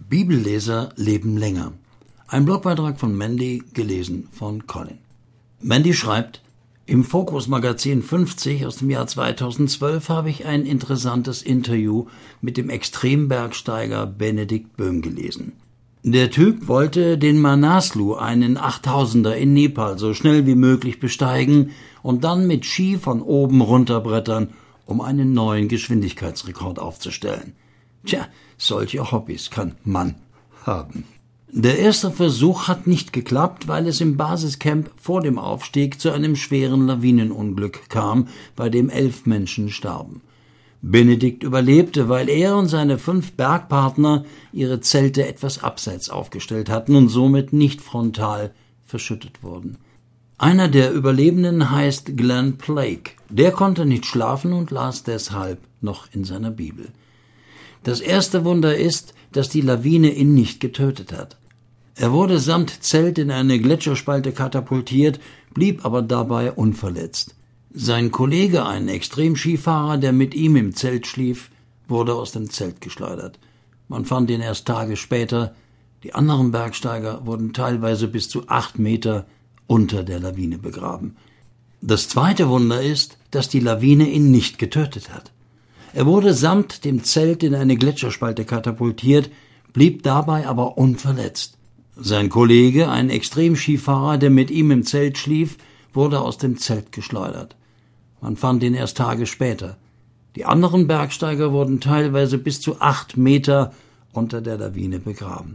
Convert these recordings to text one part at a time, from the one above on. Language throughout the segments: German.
Bibelleser leben länger. Ein Blogbeitrag von Mandy, gelesen von Colin. Mandy schreibt: Im Fokus Magazin 50 aus dem Jahr 2012 habe ich ein interessantes Interview mit dem Extrembergsteiger Benedikt Böhm gelesen. Der Typ wollte den Manaslu, einen 8000er in Nepal, so schnell wie möglich besteigen und dann mit Ski von oben runterbrettern, um einen neuen Geschwindigkeitsrekord aufzustellen. Tja, solche Hobbys kann man haben. Der erste Versuch hat nicht geklappt, weil es im Basiscamp vor dem Aufstieg zu einem schweren Lawinenunglück kam, bei dem 11 Menschen starben. Benedikt überlebte, weil er und seine 5 Bergpartner ihre Zelte etwas abseits aufgestellt hatten und somit nicht frontal verschüttet wurden. Einer der Überlebenden heißt Glenn Blake. Der konnte nicht schlafen und las deshalb noch in seiner Bibel. Das erste Wunder ist, dass die Lawine ihn nicht getötet hat. Er wurde samt Zelt in eine Gletscherspalte katapultiert, blieb aber dabei unverletzt. Sein Kollege, ein Extremskifahrer, der mit ihm im Zelt schlief, wurde aus dem Zelt geschleudert. Man fand ihn erst Tage später. Die anderen Bergsteiger wurden teilweise bis zu 8 Meter unter der Lawine begraben. Das zweite Wunder ist, dass die Lawine ihn nicht getötet hat. Er wurde samt dem Zelt in eine Gletscherspalte katapultiert, blieb dabei aber unverletzt. Sein Kollege, ein Extremskifahrer, der mit ihm im Zelt schlief, wurde aus dem Zelt geschleudert. Man fand ihn erst Tage später. Die anderen Bergsteiger wurden teilweise bis zu 8 Meter unter der Lawine begraben.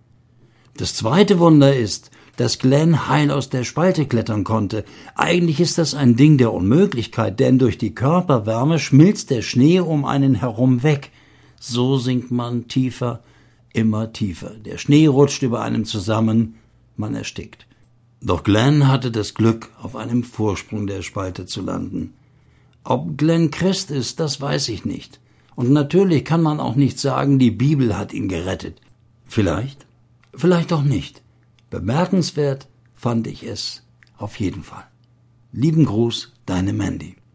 Das zweite Wunder ist, dass Glenn heil aus der Spalte klettern konnte. Eigentlich ist das ein Ding der Unmöglichkeit, denn durch die Körperwärme schmilzt der Schnee um einen herum weg. So sinkt man tiefer, immer tiefer. Der Schnee rutscht über einem zusammen, man erstickt. Doch Glenn hatte das Glück, auf einem Vorsprung der Spalte zu landen. Ob Glenn Christ ist, das weiß ich nicht. Und natürlich kann man auch nicht sagen, die Bibel hat ihn gerettet. Vielleicht, vielleicht auch nicht. Bemerkenswert fand ich es auf jeden Fall. Lieben Gruß, deine Mandy.